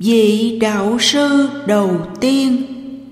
Vị đạo sư đầu tiên.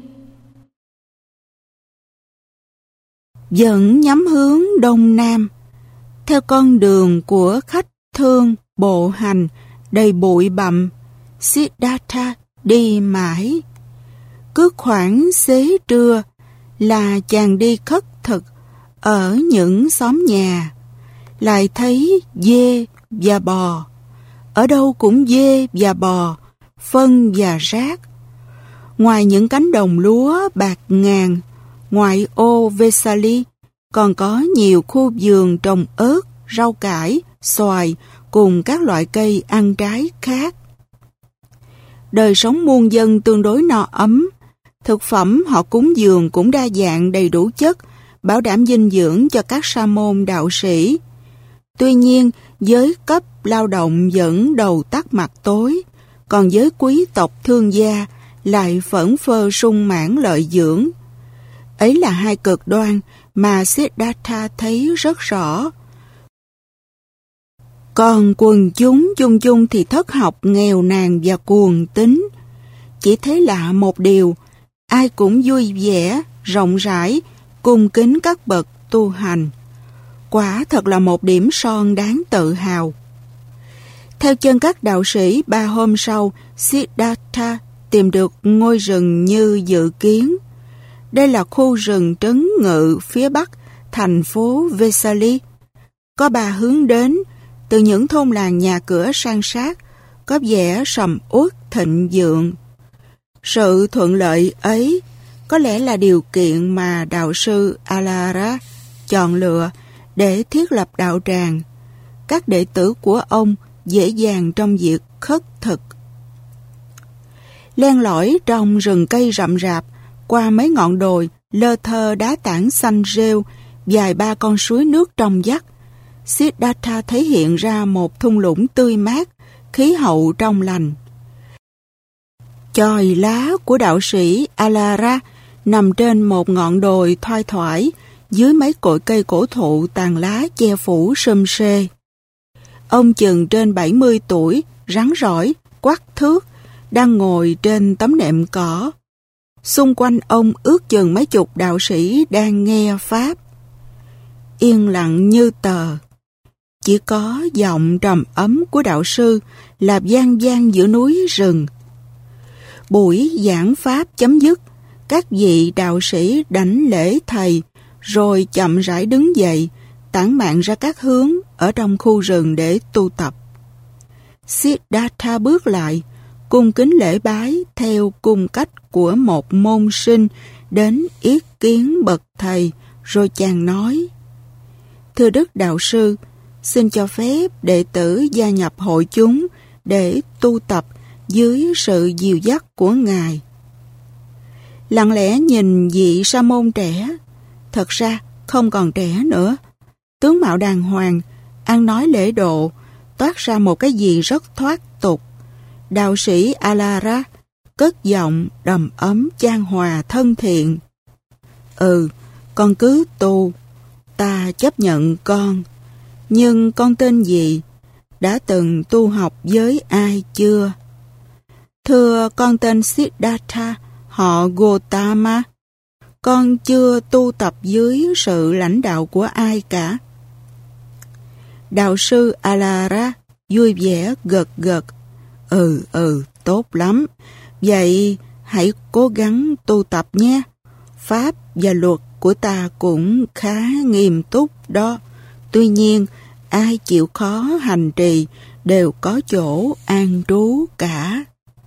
Vẫn nhắm hướng đông nam, theo con đường của khách thương bộ hành đầy bụi bặm, Siddhartha đi mãi. Cứ khoảng xế trưa là chàng đi khất thực ở những xóm nhà, lại thấy dê và bò. Ở đâu cũng dê và bò, phân và rác. Ngoài những cánh đồng lúa bạc ngàn, ngoại ô Vesali, còn có nhiều khu vườn trồng ớt, rau cải, xoài cùng các loại cây ăn trái khác. Đời sống muôn dân tương đối no ấm. Thực phẩm họ cúng dường cũng đa dạng đầy đủ chất, bảo đảm dinh dưỡng cho các sa môn đạo sĩ. Tuy nhiên, giới cấp lao động vẫn đầu tắt mặt tối, còn giới quý tộc thương gia lại phẫn phơ sung mãn lợi dưỡng. Ấy là hai cực đoan mà Siddhartha thấy rất rõ. Còn quần chúng chung chung thì thất học, nghèo nàn và cuồng tín. Chỉ thấy lạ một điều, ai cũng vui vẻ, rộng rãi, cung kính các bậc tu hành. Quả thật là một điểm son đáng tự hào. Theo chân các đạo sĩ, 3 hôm sau, Siddhartha tìm được ngôi rừng như dự kiến. Đây là khu rừng trấn ngự phía bắc thành phố Vesali. Có 3 hướng đến, từ những thôn làng nhà cửa san sát, có vẻ sầm uất thịnh vượng. Sự thuận lợi ấy có lẽ là điều kiện mà đạo sư Alara chọn lựa để thiết lập đạo tràng. Các đệ tử của ông dễ dàng trong việc khất thực. Len lỏi trong rừng cây rậm rạp, qua mấy ngọn đồi, lơ thơ đá tảng xanh rêu, dài 3 con suối nước trong vắt, Siddhartha thấy hiện ra một thung lũng tươi mát, khí hậu trong lành. Chòi lá của đạo sĩ Alara nằm trên một ngọn đồi thoai thoải, dưới mấy cội cây cổ thụ tàn lá che phủ sum xê. Ông chừng trên 70 tuổi, rắn rỏi, quắc thước, đang ngồi trên tấm nệm cỏ. Xung quanh ông ước chừng mấy chục đạo sĩ đang nghe pháp. Yên lặng như tờ. Chỉ có giọng trầm ấm của đạo sư là vang vang giữa núi rừng. Buổi giảng pháp chấm dứt, các vị đạo sĩ đảnh lễ thầy, rồi chậm rãi đứng dậy, tản mạn ra các hướng ở trong khu rừng để tu tập. Siddhartha bước lại, cung kính lễ bái theo cung cách của một môn sinh đến yết kiến bậc thầy, rồi chàng nói: Thưa Đức Đạo Sư, xin cho phép đệ tử gia nhập hội chúng để tu tập dưới sự dìu dắt của Ngài. Lặng lẽ nhìn vị sa môn trẻ, thật ra không còn trẻ nữa, tướng mạo đàng hoàng, ăn nói lễ độ, toát ra một cái gì rất thoát tục. Đạo sĩ Alara cất giọng đầm ấm chan hòa thân thiện: Con cứ tu, ta chấp nhận con. Nhưng con tên gì? Đã từng tu học với ai chưa? Thưa, con tên Siddhartha, họ Gotama. Con chưa tu tập dưới sự lãnh đạo của ai cả. Đạo sư Alara vui vẻ gật gật: Tốt lắm. Vậy hãy cố gắng tu tập nhé. Pháp và luật của ta cũng khá nghiêm túc đó. Tuy nhiên, ai chịu khó hành trì đều có chỗ an trú cả.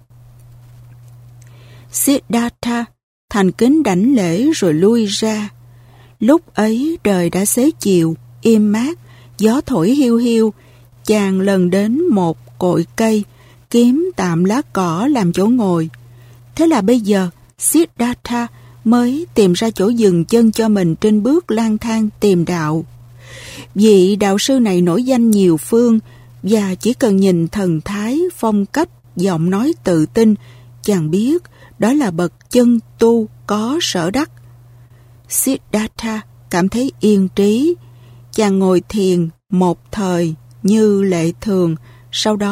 Siddhartha thành kính đảnh lễ rồi lui ra. Lúc ấy trời đã xế chiều, im mát, gió thổi hiu hiu. Chàng lần đến một cội cây, kiếm tạm lá cỏ làm chỗ ngồi. Thế là bây giờ Siddhartha mới tìm ra chỗ dừng chân cho mình trên bước lang thang tìm đạo. Vị đạo sư này nổi danh nhiều phương, và chỉ cần nhìn thần thái, phong cách, giọng nói tự tin, chàng biết đó là bậc chân tu có sở đắc. Siddhartha cảm thấy yên trí. Chàng ngồi thiền một thời như lệ thường, sau đó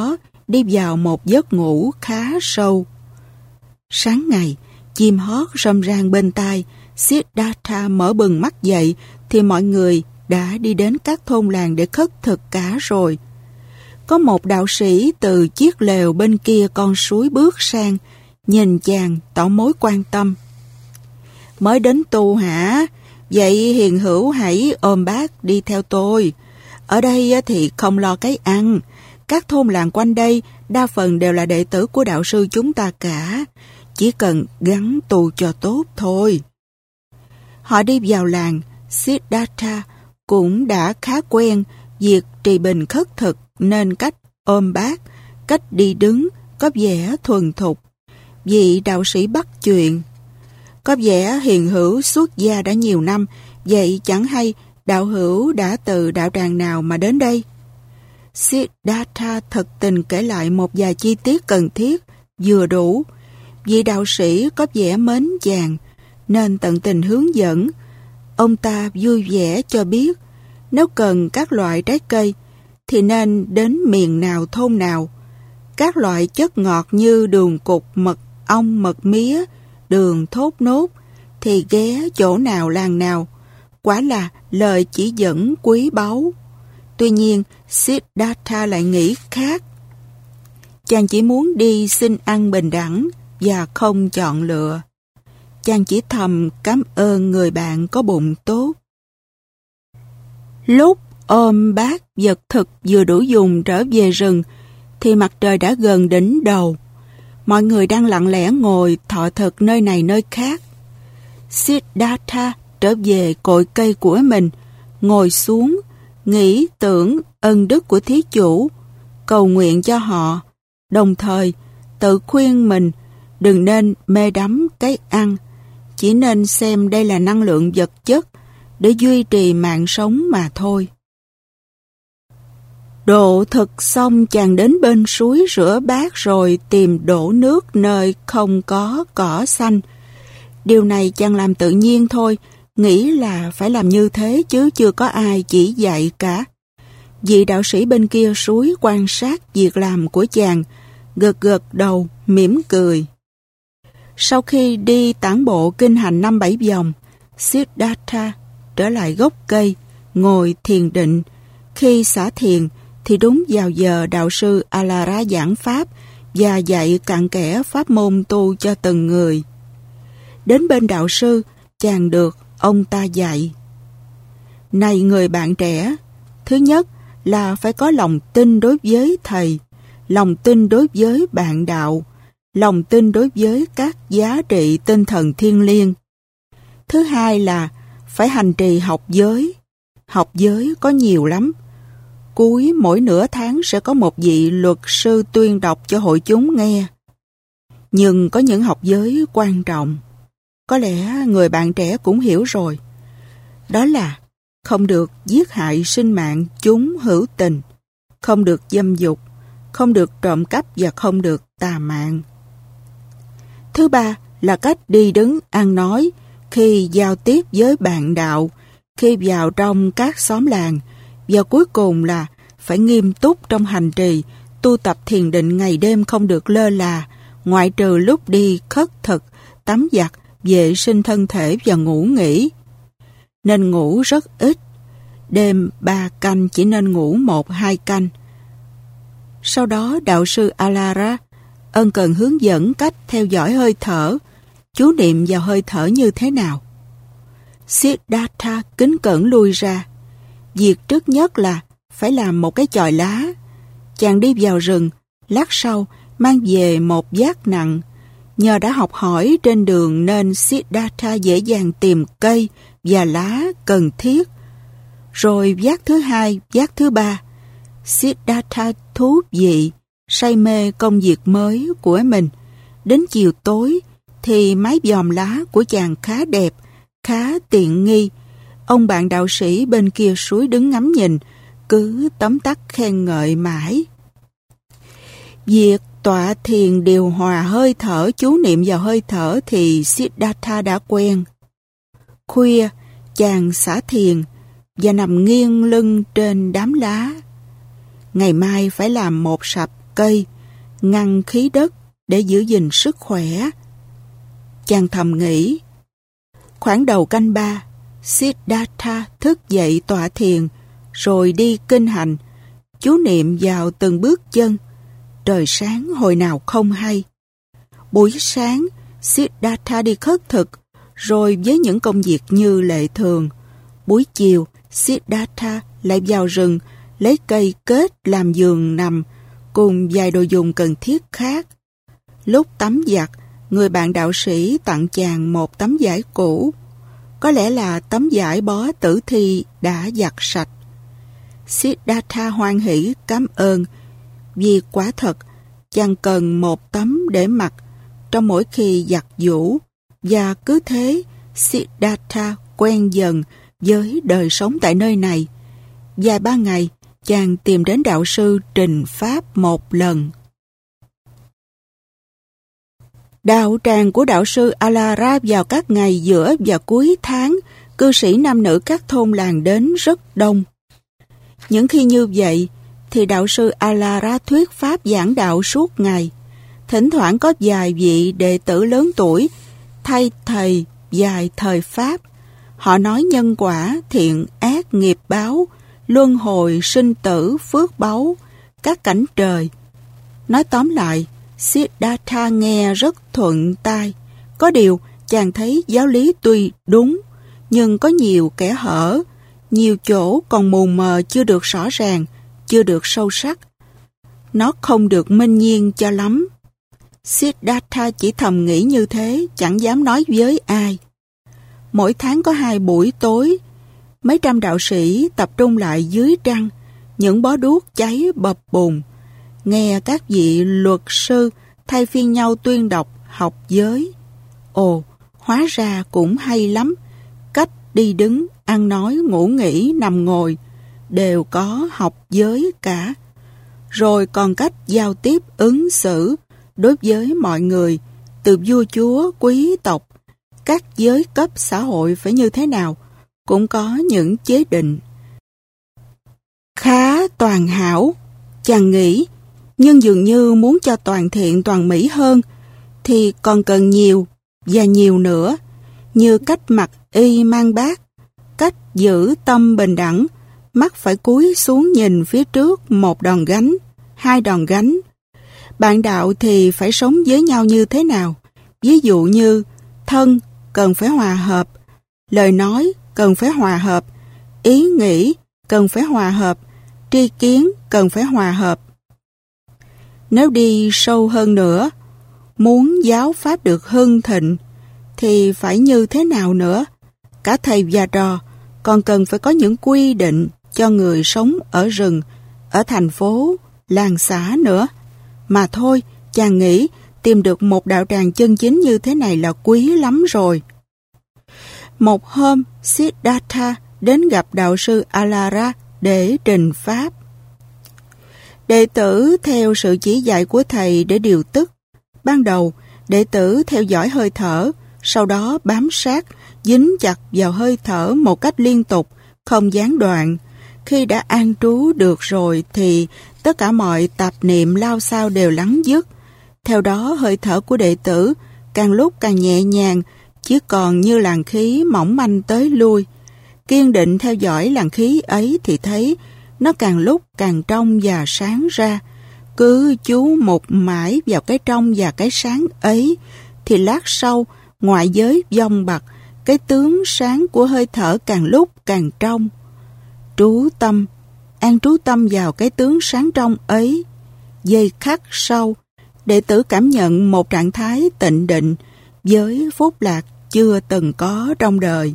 đi vào một giấc ngủ khá sâu. Sáng ngày, chim hót râm ran bên tai, Siddhartha mở bừng mắt dậy thì mọi người đã đi đến các thôn làng để khất thực cả rồi. Có một đạo sĩ từ chiếc lều bên kia con suối bước sang, nhìn chàng tỏ mối quan tâm. Mới đến tu hả? Vậy hiền hữu hãy ôm bác đi theo tôi. Ở đây thì không lo cái ăn. Các thôn làng quanh đây đa phần đều là đệ tử của đạo sư chúng ta cả. Chỉ cần gắng tu cho tốt thôi. Họ đi vào làng, Siddhartha cũng đã khá quen việc trì bình khất thực nên cách ôm bác, cách đi đứng có vẻ thuần thục. Vị đạo sĩ bắt chuyện. Có vẻ hiền hữu xuất gia đã nhiều năm, vậy chẳng hay đạo hữu đã từ đạo tràng nào mà đến đây? Siddhartha thật tình kể lại một vài chi tiết cần thiết, vừa đủ. Vị đạo sĩ có vẻ mến chàng, nên tận tình hướng dẫn. Ông ta vui vẻ cho biết, nếu cần các loại trái cây, thì nên đến miền nào thôn nào. Các loại chất ngọt như đường cục, mật ong, mật mía, đường thốt nốt, thì ghé chỗ nào làng nào. Quả là lời chỉ dẫn quý báu. Tuy nhiên, Siddhartha lại nghĩ khác. Chàng chỉ muốn đi xin ăn bình đẳng và không chọn lựa. Chàng chỉ thầm cảm ơn người bạn có bụng tốt. Lúc ôm bác vật thực vừa đủ dùng trở về rừng, thì mặt trời đã gần đỉnh đầu. Mọi người đang lặng lẽ ngồi thọ thực nơi này nơi khác. Siddhartha trở về cội cây của mình, ngồi xuống, nghĩ tưởng ân đức của thí chủ, cầu nguyện cho họ, đồng thời tự khuyên mình đừng nên mê đắm cái ăn, chỉ nên xem đây là năng lượng vật chất để duy trì mạng sống mà thôi. Độ thực xong, chàng đến bên suối rửa bát rồi tìm đổ nước nơi không có cỏ xanh. Điều này chàng làm tự nhiên thôi, nghĩ là phải làm như thế chứ chưa có ai chỉ dạy cả. Vị đạo sĩ bên kia suối quan sát việc làm của chàng, gật gật đầu, mỉm cười. Sau khi đi tản bộ kinh hành 5-7 vòng, Siddhartha trở lại gốc cây, ngồi thiền định. Khi xả thiền thì đúng vào giờ đạo sư Alara giảng pháp và dạy cặn kẽ pháp môn tu cho từng người. Đến bên đạo sư, chàng được ông ta dạy. Này người bạn trẻ, thứ nhất là phải có lòng tin đối với thầy, lòng tin đối với bạn đạo, lòng tin đối với các giá trị tinh thần thiêng liêng. Thứ hai là phải hành trì học giới. Học giới có nhiều lắm. Cuối mỗi nửa tháng sẽ có một vị luật sư tuyên đọc cho hội chúng nghe. Nhưng có những học giới quan trọng, có lẽ người bạn trẻ cũng hiểu rồi. Đó là không được giết hại sinh mạng chúng hữu tình, không được dâm dục, không được trộm cắp và không được tà mạng. Thứ ba là cách đi đứng ăn nói khi giao tiếp với bạn đạo, khi vào trong các xóm làng, và cuối cùng là phải nghiêm túc trong hành trì, tu tập thiền định ngày đêm không được lơ là, ngoại trừ lúc đi khất thực, tắm giặt, vệ sinh thân thể và ngủ nghỉ. Nên ngủ rất ít, đêm 3 canh chỉ nên ngủ 1-2 canh. Sau đó đạo sư Alara ân cần hướng dẫn cách theo dõi hơi thở, chú niệm vào hơi thở như thế nào. Siddhartha kính cẩn lui ra. Việc trước nhất là phải làm một cái chòi lá. Chàng đi vào rừng, lát sau mang về một vác nặng. Nhờ đã học hỏi trên đường nên Siddhartha dễ dàng tìm cây và lá cần thiết. Rồi vác thứ hai, vác thứ ba, Siddhartha thú vị, say mê công việc mới của mình. Đến chiều tối thì mái vòm lá của chàng khá đẹp, khá tiện nghi. Ông bạn đạo sĩ bên kia suối đứng ngắm nhìn, cứ tấm tắc khen ngợi mãi. Việc tọa thiền điều hòa hơi thở, chú niệm vào hơi thở thì Siddhartha đã quen. Khuya, chàng xả thiền và nằm nghiêng lưng trên đám lá. Ngày mai phải làm một sập cây, ngăn khí đất để giữ gìn sức khỏe. Chàng thầm nghĩ. Khoảng đầu canh 3, Siddhartha thức dậy tọa thiền, rồi đi kinh hành, chú niệm vào từng bước chân. Trời sáng hồi nào không hay. Buổi sáng, Siddhartha đi khất thực, rồi với những công việc như lệ thường. Buổi chiều, Siddhartha lại vào rừng, lấy cây kết làm giường nằm, cùng vài đồ dùng cần thiết khác. Lúc tắm giặt, người bạn đạo sĩ tặng chàng một tấm vải cũ. Có lẽ là tấm vải bó tử thi đã giặt sạch. Siddhartha hoan hỷ cảm ơn, vì quả thật chàng cần một tấm để mặc trong mỗi khi giặt giũ, và cứ thế Siddhartha quen dần với đời sống tại nơi này. Vài ba ngày, chàng tìm đến đạo sư trình pháp một lần. Đạo tràng của đạo sư Alara vào các ngày giữa và cuối tháng, cư sĩ nam nữ các thôn làng đến rất đông. Những khi như vậy, thì đạo sư Alara thuyết pháp giảng đạo suốt ngày. Thỉnh thoảng có vài vị đệ tử lớn tuổi thay thầy vài thời pháp. Họ nói nhân quả, thiện ác, nghiệp báo, luân hồi, sinh tử, phước báu, các cảnh trời. Nói tóm lại, Siddhartha nghe rất thuận tai. Có điều, chàng thấy giáo lý tuy đúng, nhưng có nhiều kẽ hở, nhiều chỗ còn mù mờ, chưa được rõ ràng, chưa được sâu sắc. Nó không được minh nhiên cho lắm. Siddhartha chỉ thầm nghĩ như thế, chẳng dám nói với ai. Mỗi tháng có 2 buổi tối, mấy trăm đạo sĩ tập trung lại dưới trăng, những bó đuốc cháy bập bùng, nghe các vị luật sư thay phiên nhau tuyên đọc học giới. Ồ, hóa ra cũng hay lắm. Cách đi đứng, ăn nói, ngủ nghỉ, nằm ngồi đều có học giới cả. Rồi còn cách giao tiếp ứng xử đối với mọi người, từ vua chúa, quý tộc, các giới cấp xã hội phải như thế nào, cũng có những chế định. Khá toàn hảo, chàng nghĩ, nhưng dường như muốn cho toàn thiện toàn mỹ hơn thì còn cần nhiều và nhiều nữa, như cách mặc y mang bát, cách giữ tâm bình đẳng, mắt phải cúi xuống nhìn phía trước 1 đòn gánh, 2 đòn gánh. Bạn đạo thì phải sống với nhau như thế nào? Ví dụ như thân cần phải hòa hợp, lời nói cần phải hòa hợp, ý nghĩ cần phải hòa hợp, tri kiến cần phải hòa hợp. Nếu đi sâu hơn nữa, muốn giáo pháp được hưng thịnh thì phải như thế nào nữa? Cả thầy và trò còn cần phải có những quy định cho người sống ở rừng, ở thành phố, làng xã nữa. Mà thôi, chàng nghĩ tìm được một đạo tràng chân chính như thế này là quý lắm rồi. Một hôm, Siddhartha đến gặp đạo sư Alara để trình pháp. Đệ tử theo sự chỉ dạy của thầy để điều tức. Ban đầu, đệ tử theo dõi hơi thở, sau đó bám sát, dính chặt vào hơi thở một cách liên tục, không gián đoạn. Khi đã an trú được rồi thì tất cả mọi tạp niệm lao xao đều lắng dứt. Theo đó, hơi thở của đệ tử càng lúc càng nhẹ nhàng, chỉ còn như làn khí mỏng manh tới lui. Kiên định theo dõi làn khí ấy thì thấy nó càng lúc càng trong và sáng ra. Cứ chú mục mãi vào cái trong và cái sáng ấy, thì lát sau, ngoại giới vong bặt, cái tướng sáng của hơi thở càng lúc càng trong. Trú tâm, an trú tâm vào cái tướng sáng trong ấy. Giây khắc sau, đệ tử cảm nhận một trạng thái tịnh định với phúc lạc chưa từng có trong đời.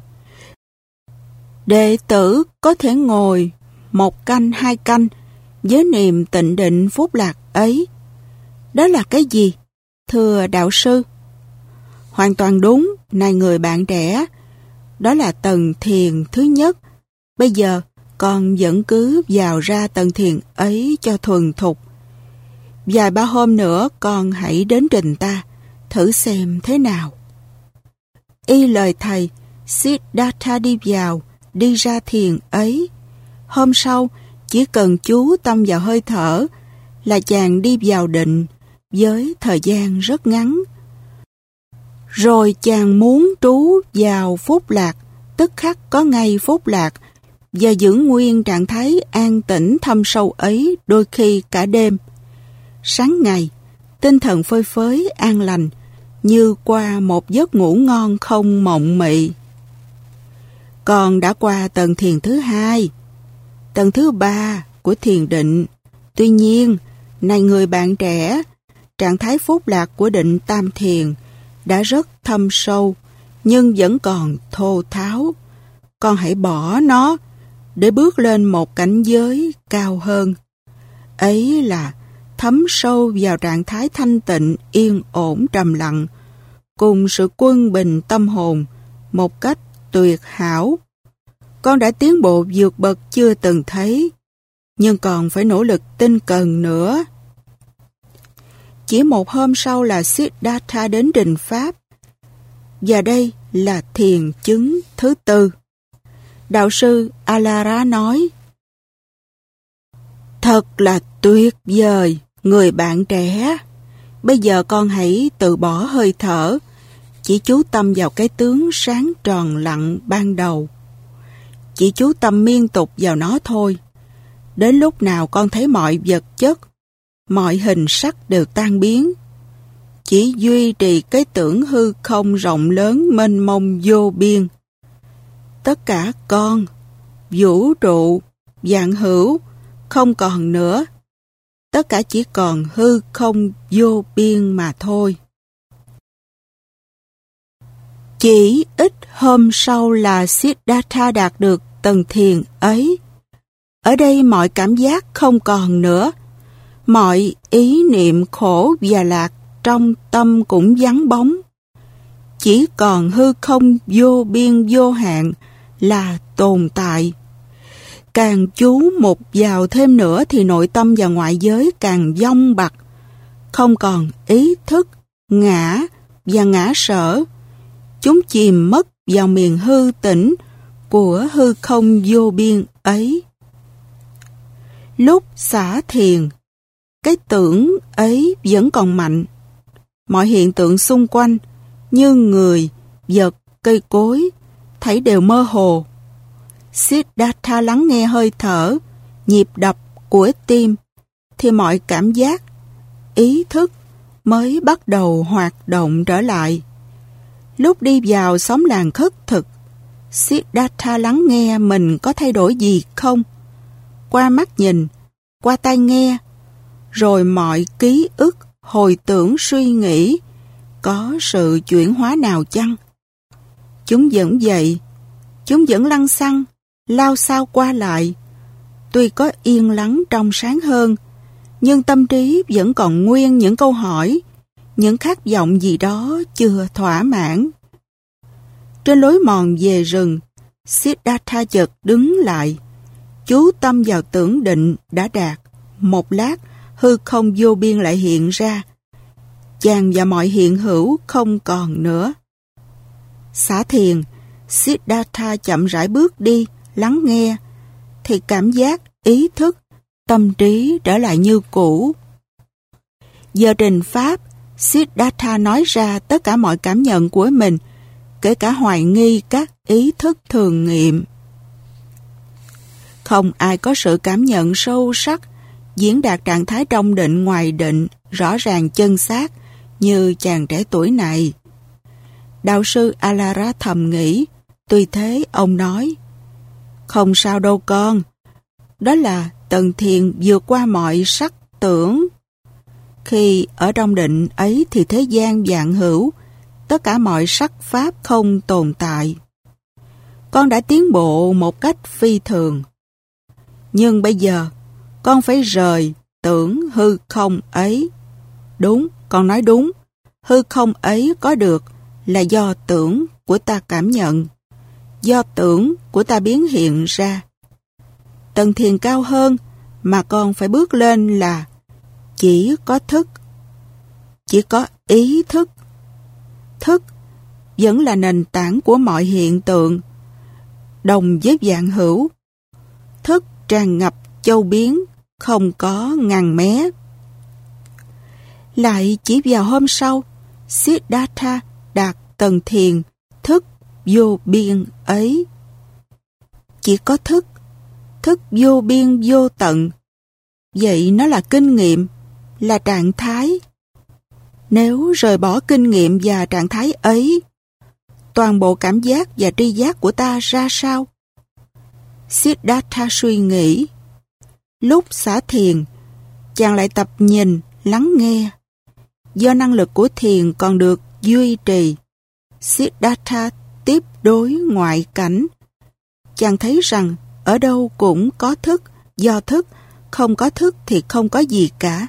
Đệ tử có thể ngồi 1 canh 2 canh với niềm tịnh định phúc lạc ấy. Đó là cái gì, thưa đạo sư? Hoàn toàn đúng, này người bạn trẻ. Đó là tầng thiền thứ nhất. Bây giờ con vẫn cứ vào ra tầng thiền ấy cho thuần thục. Vài ba hôm nữa con hãy đến trình ta, thử xem thế nào. Y lời thầy, Siddhartha đi vào, đi ra thiền ấy. Hôm sau, chỉ cần chú tâm vào hơi thở là chàng đi vào định, với thời gian rất ngắn. Rồi chàng muốn trú vào phúc lạc, tức khắc có ngay phúc lạc, và giữ nguyên trạng thái an tĩnh thâm sâu ấy đôi khi cả đêm. Sáng ngày, tinh thần phơi phới an lành, như qua một giấc ngủ ngon không mộng mị. Còn đã qua tầng thiền thứ 2, tầng thứ 3 của thiền định. Tuy nhiên, này người bạn trẻ, trạng thái phúc lạc của định tam thiền đã rất thâm sâu, nhưng vẫn còn thô tháo. Con hãy bỏ nó để bước lên một cảnh giới cao hơn. Ấy là thấm sâu vào trạng thái thanh tịnh, yên ổn, trầm lặng, cùng sự quân bình tâm hồn một cách tuyệt hảo. Con đã tiến bộ vượt bậc chưa từng thấy, nhưng còn phải nỗ lực tinh cần nữa. Chỉ một hôm sau là Siddhartha đến Đình Pháp, và đây là thiền chứng thứ 4. Đạo sư Alara nói: Thật là tuyệt vời, người bạn trẻ. Bây giờ con hãy từ bỏ hơi thở, chỉ chú tâm vào cái tướng sáng tròn lặng ban đầu. Chỉ chú tâm liên tục vào nó thôi. Đến lúc nào con thấy mọi vật chất, mọi hình sắc đều tan biến, chỉ duy trì cái tưởng hư không rộng lớn mênh mông vô biên. Tất cả con, vũ trụ, vạn hữu không còn nữa. Tất cả chỉ còn hư không vô biên mà thôi. Chỉ ít hôm sau là Siddhartha đạt được tầng thiền ấy. Ở đây mọi cảm giác không còn nữa. Mọi ý niệm khổ và lạc trong tâm cũng vắng bóng. Chỉ còn hư không vô biên vô hạn là tồn tại. Càng chú mục vào thêm nữa thì nội tâm và ngoại giới càng vong bặt. Không còn ý thức, ngã và ngã sở. Chúng chìm mất vào miền hư tĩnh của hư không vô biên ấy. Lúc xả thiền, cái tưởng ấy vẫn còn mạnh. Mọi hiện tượng xung quanh như người, vật, cây cối, thảy đều mơ hồ. Siddhartha lắng nghe hơi thở, nhịp đập của tim, thì mọi cảm giác, ý thức mới bắt đầu hoạt động trở lại. Lúc đi vào xóm làng khất thực, Siddhartha lắng nghe mình có thay đổi gì không? Qua mắt nhìn, qua tai nghe, rồi mọi ký ức, hồi tưởng, suy nghĩ, có sự chuyển hóa nào chăng? Chúng vẫn vậy, chúng vẫn lăng xăng, lao xao qua lại. Tuy có yên lắng trong sáng hơn, nhưng tâm trí vẫn còn nguyên những câu hỏi, những khát vọng gì đó chưa thỏa mãn. Trên lối mòn về rừng, Siddhartha chợt đứng lại, chú tâm vào tưởng định đã đạt. Một lát, hư không vô biên lại hiện ra. Chàng và mọi hiện hữu không còn nữa. Xả thiền, Siddhartha chậm rãi bước đi, lắng nghe, thì cảm giác, ý thức, tâm trí trở lại như cũ. Giờ trình pháp, Siddhartha nói ra tất cả mọi cảm nhận của mình, kể cả hoài nghi các ý thức thường nghiệm. Không ai có sự cảm nhận sâu sắc, diễn đạt trạng thái trong định ngoài định, rõ ràng chân xác như chàng trẻ tuổi này. Đạo sư Alara thầm nghĩ, tuy thế ông nói: Không sao đâu con, đó là tầng thiền vượt qua mọi sắc tưởng. Khi ở trong định ấy thì thế gian vạn hữu, tất cả mọi sắc pháp không tồn tại. Con đã tiến bộ một cách phi thường. Nhưng bây giờ, con phải rời tưởng hư không ấy. Đúng, con nói đúng. Hư không ấy có được là do tưởng của ta cảm nhận, do tưởng của ta biến hiện ra. Tầng thiền cao hơn mà con phải bước lên là chỉ có thức, chỉ có ý thức. Thức vẫn là nền tảng của mọi hiện tượng, đồng với vạn hữu. Thức tràn ngập châu biến, không có ngăn mé. Lại chỉ vào hôm sau, Siddhartha đạt tầng thiền thức vô biên ấy. Chỉ có thức vô biên vô tận. Vậy nó là kinh nghiệm, là trạng thái. Nếu rời bỏ kinh nghiệm và trạng thái ấy, toàn bộ cảm giác và tri giác của ta ra sao? Siddhartha suy nghĩ. Lúc xả thiền, chàng lại tập nhìn, lắng nghe. Do năng lực của thiền còn được duy trì, Siddhartha tiếp đối ngoại cảnh. Chàng thấy rằng ở đâu cũng có thức, do thức, không có thức thì không có gì cả.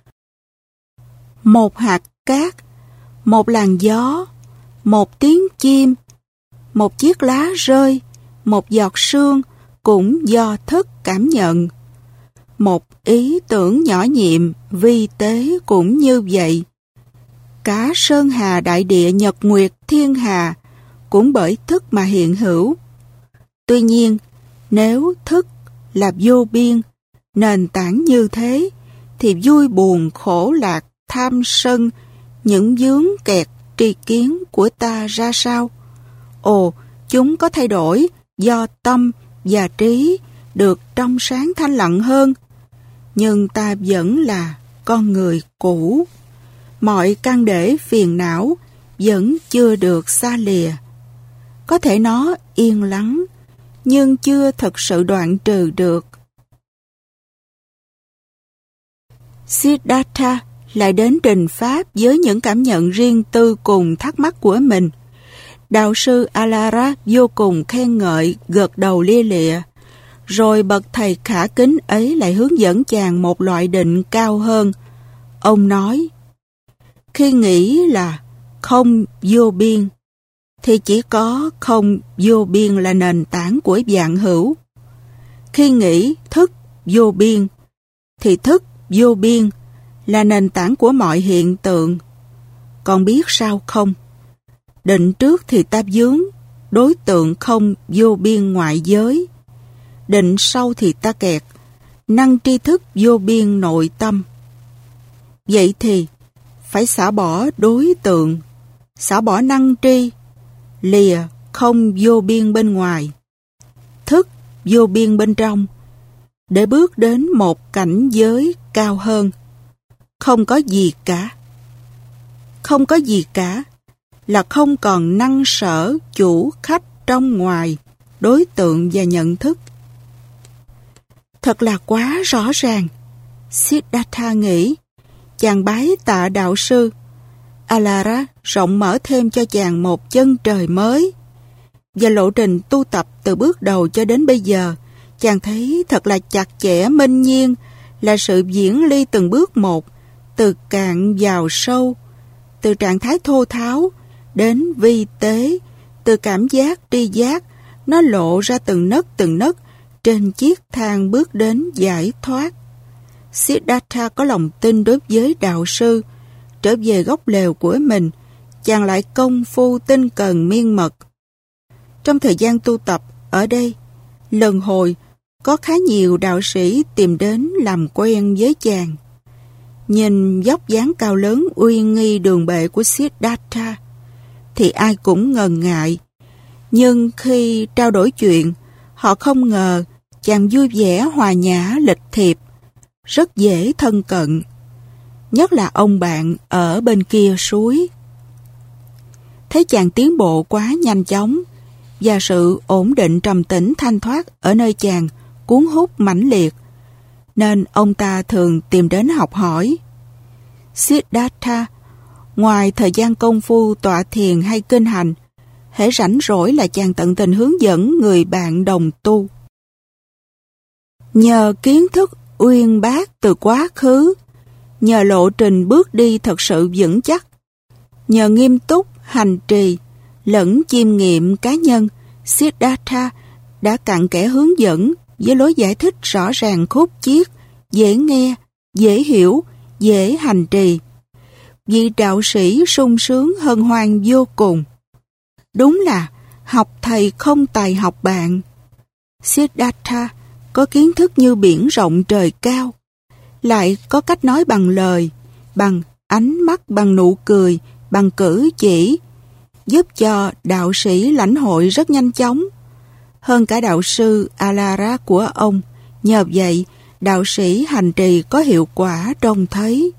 Một hạt cát, một làn gió, một tiếng chim, một chiếc lá rơi, một giọt sương cũng do thức cảm nhận. Một ý tưởng nhỏ nhiệm, vi tế cũng như vậy. Cả sơn hà đại địa nhật nguyệt thiên hà cũng bởi thức mà hiện hữu. Tuy nhiên, nếu thức là vô biên, nền tảng như thế, thì vui buồn khổ lạc, tham sân, những vướng kẹt tri kiến của ta ra sao? Ồ, chúng có thay đổi do tâm và trí được trong sáng thanh lặng hơn. Nhưng ta vẫn là con người cũ. Mọi căn để phiền não vẫn chưa được xa lìa. Có thể nó yên lắng, nhưng chưa thực sự đoạn trừ được. Siddhartha lại đến trình pháp với những cảm nhận riêng tư cùng thắc mắc của mình. Đạo sư Alara vô cùng khen ngợi, gật đầu lia lịa. Rồi bậc thầy khả kính ấy lại hướng dẫn chàng một loại định cao hơn. Ông nói, khi nghĩ là không vô biên, thì chỉ có không vô biên là nền tảng của vạn hữu. Khi nghĩ thức vô biên, thì thức vô biên là nền tảng của mọi hiện tượng. Còn biết sao không? Định trước thì ta vướng đối tượng không vô biên ngoại giới. Định sau thì ta kẹt năng tri thức vô biên nội tâm. Vậy thì phải xả bỏ đối tượng, xả bỏ năng tri, lìa không vô biên bên ngoài, thức vô biên bên trong, để bước đến một cảnh giới cao hơn. Không có gì cả. Không có gì cả là không còn năng sở, chủ, khách trong ngoài, đối tượng và nhận thức. Thật là quá rõ ràng. Siddhartha nghĩ. Chàng bái tạ đạo sư. Alara rộng mở thêm cho chàng một chân trời mới. Và lộ trình tu tập từ bước đầu cho đến bây giờ, chàng thấy thật là chặt chẽ minh nhiên, là sự diễn ly từng bước một, từ cạn vào sâu, từ trạng thái thô tháo đến vi tế, từ cảm giác tri giác, nó lộ ra từng nấc trên chiếc thang bước đến giải thoát. Siddhartha có lòng tin đối với đạo sư. Trở về gốc lều của mình, chàng lại công phu tinh cần miên mật. Trong thời gian tu tập ở đây, lần hồi có khá nhiều đạo sĩ tìm đến làm quen với chàng. Nhìn vóc dáng cao lớn uy nghi đường bệ của Siddhartha, thì ai cũng ngần ngại. Nhưng khi trao đổi chuyện, họ không ngờ chàng vui vẻ, hòa nhã, lịch thiệp, rất dễ thân cận. Nhất là ông bạn ở bên kia suối. Thấy chàng tiến bộ quá nhanh chóng, và sự ổn định trầm tĩnh thanh thoát ở nơi chàng cuốn hút mãnh liệt, nên ông ta thường tìm đến học hỏi. Siddhartha, ngoài thời gian công phu tọa thiền hay kinh hành, hễ rảnh rỗi là chàng tận tình hướng dẫn người bạn đồng tu. Nhờ kiến thức uyên bác từ quá khứ, nhờ lộ trình bước đi thật sự vững chắc, nhờ nghiêm túc hành trì lẫn chiêm nghiệm cá nhân, Siddhartha đã cặn kẽ hướng dẫn với lối giải thích rõ ràng khúc chiết, dễ nghe, dễ hiểu, dễ hành trì. Vị đạo sĩ sung sướng hân hoan vô cùng. Đúng là học thầy không tài học bạn. Siddhartha có kiến thức như biển rộng trời cao, lại có cách nói bằng lời, bằng ánh mắt bằng nụ cười, bằng cử chỉ, giúp cho đạo sĩ lãnh hội rất nhanh chóng. Hơn cả đạo sư Alara của ông, nhờ vậy đạo sĩ hành trì có hiệu quả trông thấy.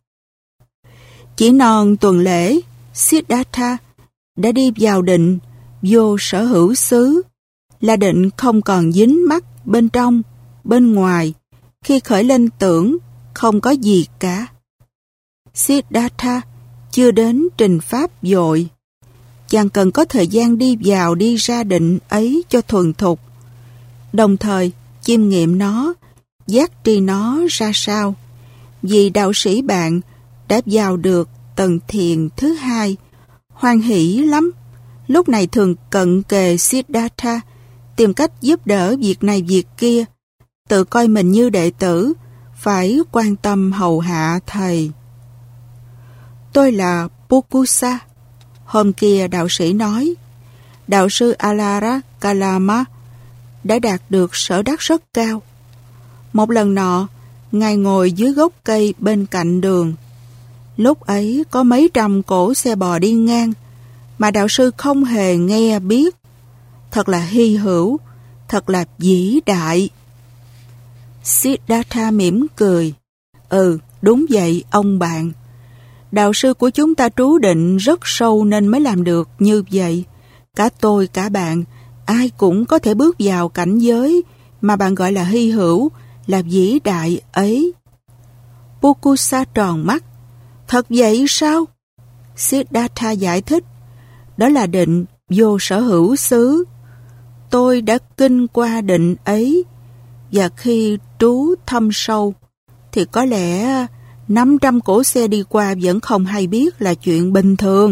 Chỉ non tuần lễ, Siddhartha đã đi vào định vô sở hữu xứ, là định không còn dính mắc bên trong, bên ngoài, khi khởi lên tưởng không có gì cả. Siddhartha chưa đến trình pháp vội, chàng cần có thời gian đi vào đi ra định ấy cho thuần thục, đồng thời chiêm nghiệm nó, giác tri nó ra sao. Vì đạo sĩ bạn đã vào được tầng thiền thứ hai, hoan hỷ lắm, lúc này thường cận kề Siddhartha, tìm cách giúp đỡ việc này việc kia, tự coi mình như đệ tử, phải quan tâm hầu hạ thầy. Tôi là Pukusa. Hôm kia đạo sĩ nói, đạo sư Alara Kalama đã đạt được sở đắc rất cao. Một lần nọ, ngài ngồi dưới gốc cây bên cạnh đường. Lúc ấy có mấy trăm cỗ xe bò đi ngang, mà đạo sư không hề nghe biết. Thật là hy hữu, thật là vĩ đại. Siddhartha mỉm cười. Đúng vậy ông bạn. Đạo sư của chúng ta trú định rất sâu nên mới làm được như vậy. Cả tôi, cả bạn, ai cũng có thể bước vào cảnh giới mà bạn gọi là hy hữu, là vĩ đại ấy. Pukusa tròn mắt. Thật vậy sao? Siddhartha giải thích. Đó là định vô sở hữu xứ. Tôi đã kinh qua định ấy, và khi trú thâm sâu, thì có lẽ 500 cỗ xe đi qua vẫn không hay biết là chuyện bình thường.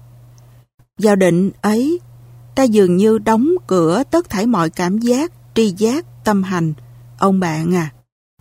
Vào định ấy, ta dường như đóng cửa tất thảy mọi cảm giác, tri giác, tâm hành, ông bạn à.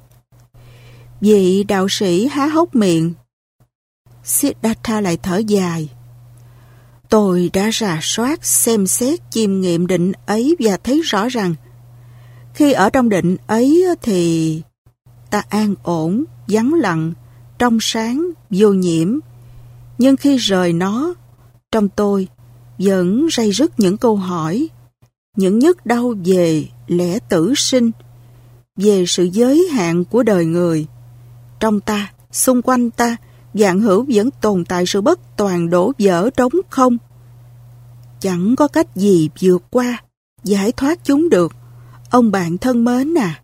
Vị đạo sĩ há hốc miệng. Siddhartha lại thở dài. Tôi đã rà soát, xem xét, chiêm nghiệm định ấy và thấy rõ rằng khi ở trong định ấy thì ta an ổn, vắng lặng, trong sáng, vô nhiễm. Nhưng khi rời nó, trong tôi vẫn ray rứt những câu hỏi, những nhức đau về lẽ tử sinh, về sự giới hạn của đời người. Trong ta, xung quanh ta, vạn hữu vẫn tồn tại sự bất toàn đổ vỡ trống không. Chẳng có cách gì vượt qua, giải thoát chúng được, ông bạn thân mến à.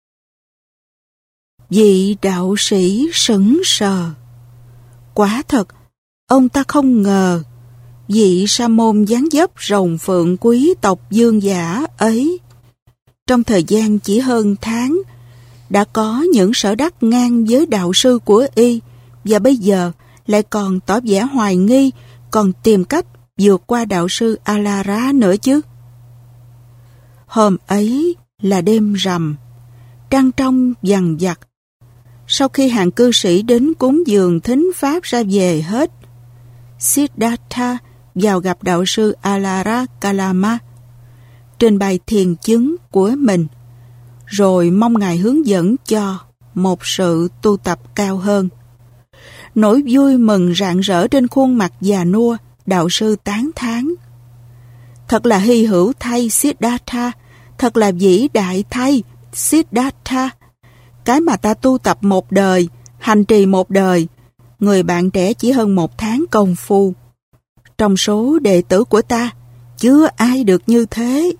Vị đạo sĩ sững sờ. Quả thật, ông ta không ngờ vị sa môn dáng dấp rồng phượng quý tộc dương giả ấy, trong thời gian chỉ hơn tháng, đã có những sở đắc ngang với đạo sư của y, và bây giờ lại còn tỏ vẻ hoài nghi, còn tìm cách vượt qua đạo sư Alara nữa chứ. Hôm ấy là đêm rằm, trăng trong vằng vặc. Sau khi hàng cư sĩ đến cúng dường thính pháp ra về hết, Siddhartha vào gặp đạo sư Alara Kalama, trình bày thiền chứng của mình, rồi mong ngài hướng dẫn cho một sự tu tập cao hơn. Nỗi vui mừng rạng rỡ trên khuôn mặt già nua, đạo sư tán thán. Thật là hy hữu thay Siddhartha, thật là vĩ đại thay Siddhartha. Cái mà ta tu tập một đời, hành trì một đời, người bạn trẻ chỉ hơn 1 tháng công phu. Trong số đệ tử của ta, chưa ai được như thế.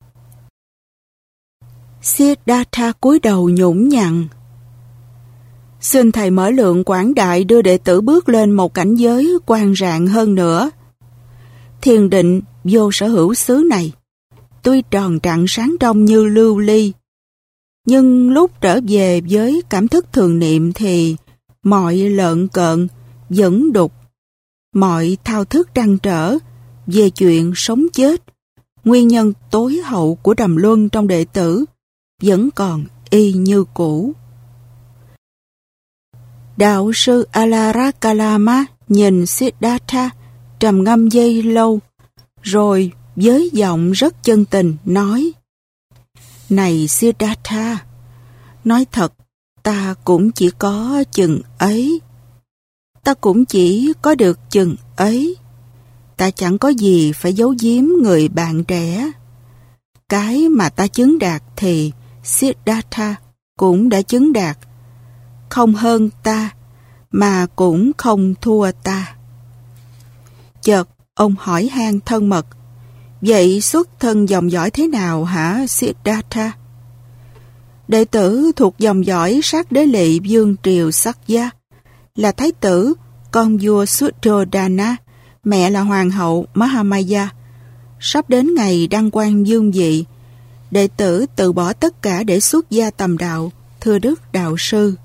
Siddhartha cúi đầu nhũn nhặn. Xin thầy mở lượng quảng đại đưa đệ tử bước lên một cảnh giới quan rạng hơn nữa. Thiền định vô sở hữu xứ này, tuy tròn trặn sáng trong như lưu ly, nhưng lúc trở về với cảm thức thường niệm thì mọi lợn cợn vẫn đục, mọi thao thức trăn trở về chuyện sống chết, nguyên nhân tối hậu của trầm luân trong đệ tử vẫn còn y như cũ. Đạo sư Alara Kalama nhìn Siddhartha trầm ngâm giây lâu, rồi với giọng rất chân tình nói: Này Siddhartha, nói thật, ta cũng chỉ có chừng ấy. ta cũng chỉ có được chừng ấy. Ta chẳng có gì phải giấu giếm người bạn trẻ. Cái mà ta chứng đạt thì Siddhartha cũng đã chứng đạt. Không hơn ta, mà cũng không thua ta. Chợt, ông hỏi han thân mật, vậy xuất thân dòng dõi thế nào hả Siddhartha? Đệ tử thuộc dòng dõi sát đế lỵ vương triều Sakya, là thái tử, con vua Suddhodana, mẹ là hoàng hậu Mahamaya. Sắp đến ngày đăng quang dương vị, đệ tử từ bỏ tất cả để xuất gia tầm đạo, thưa đức đạo sư.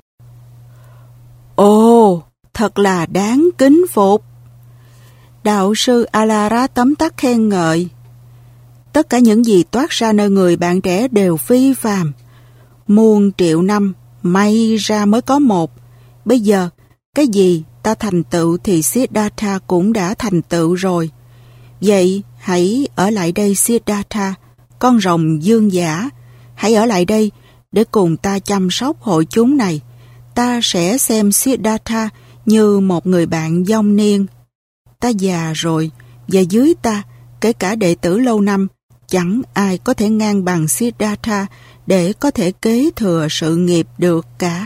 Ồ, thật là đáng kính phục. Đạo sư Alara tấm tắc khen ngợi. Tất cả những gì toát ra nơi người bạn trẻ đều phi phàm. Muôn triệu năm, may ra mới có một. Bây giờ, cái gì ta thành tựu thì Siddhartha cũng đã thành tựu rồi. Vậy, hãy ở lại đây Siddhartha, con rồng dương giả. Hãy ở lại đây để cùng ta chăm sóc hội chúng này. Ta sẽ xem Siddhartha như một người bạn vong niên. Ta già rồi, và dưới ta, kể cả đệ tử lâu năm, chẳng ai có thể ngang bằng Siddhartha để có thể kế thừa sự nghiệp được cả.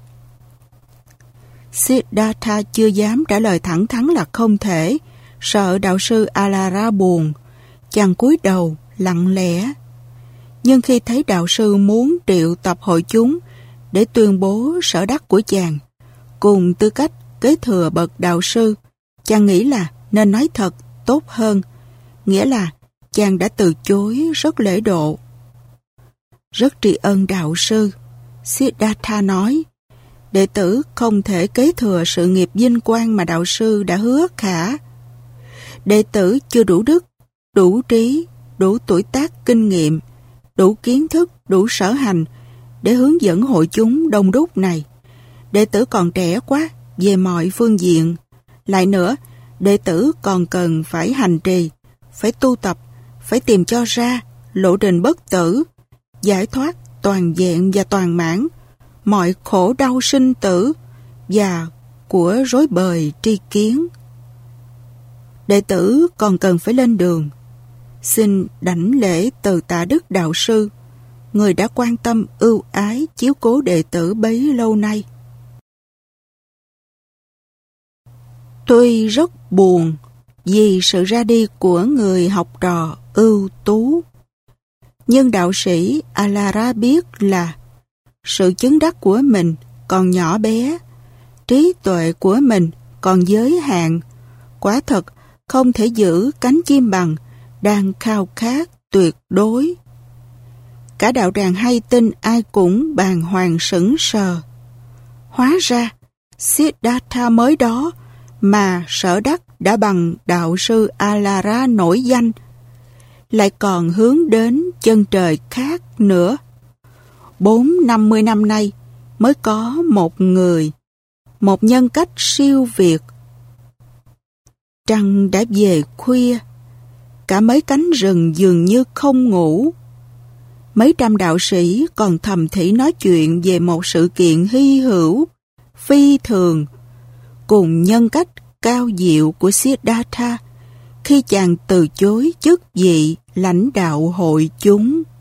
Siddhartha chưa dám trả lời thẳng thắn là không thể, sợ đạo sư Alara buồn. Chàng cúi đầu, lặng lẽ. Nhưng khi thấy đạo sư muốn triệu tập hội chúng để tuyên bố sở đắc của chàng, cùng tư cách kế thừa bậc đạo sư, chàng nghĩ là nên nói thật tốt hơn, nghĩa là chàng đã từ chối rất lễ độ. Rất tri ân đạo sư, Siddhartha nói, đệ tử không thể kế thừa sự nghiệp vinh quang mà đạo sư đã hứa cả. Đệ tử chưa đủ đức, đủ trí, đủ tuổi tác kinh nghiệm, đủ kiến thức, đủ sở hành để hướng dẫn hội chúng đông đúc này. Đệ tử còn trẻ quá về mọi phương diện. Lại nữa, đệ tử còn cần phải hành trì, phải tu tập, phải tìm cho ra lộ trình bất tử, giải thoát toàn vẹn và toàn mãn mọi khổ đau sinh tử và của rối bời tri kiến. Đệ tử còn cần phải lên đường. Xin đảnh lễ từ tạ đức đạo sư, người đã quan tâm ưu ái chiếu cố đệ tử bấy lâu nay. Tuy rất buồn vì sự ra đi của người học trò ưu tú, nhưng đạo sĩ Alara biết là sự chứng đắc của mình còn nhỏ bé, trí tuệ của mình còn giới hạn, quả thật không thể giữ cánh chim bằng, đang khao khát tuyệt đối. Cả đạo tràng hay tin ai cũng bàng hoàng sững sờ. Hóa ra, Siddhartha mới đó mà sở đắc đã bằng đạo sư Alara nổi danh, lại còn hướng đến chân trời khác nữa. 40-50 năm nay mới có một người, một nhân cách siêu việt. Trăng đã về khuya, cả mấy cánh rừng dường như không ngủ. Mấy trăm đạo sĩ còn thầm thì nói chuyện về một sự kiện hy hữu, phi thường, cùng nhân cách cao diệu của Siddhartha khi chàng từ chối chức vị lãnh đạo hội chúng.